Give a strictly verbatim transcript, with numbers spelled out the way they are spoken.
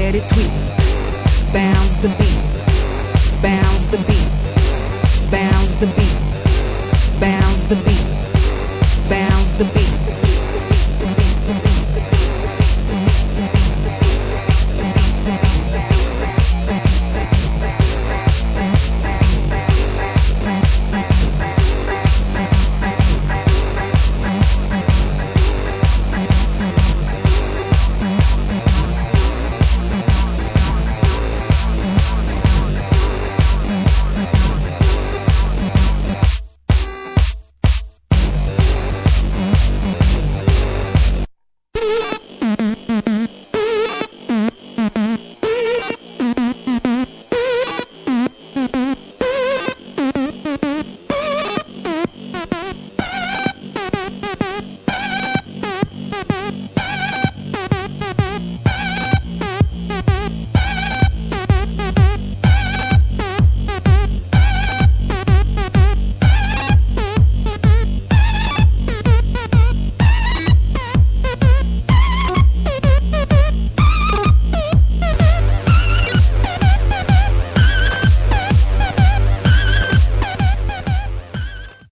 let it tweak. Bounce the beat, bounce the beat, bounce the beat, bounce the beat.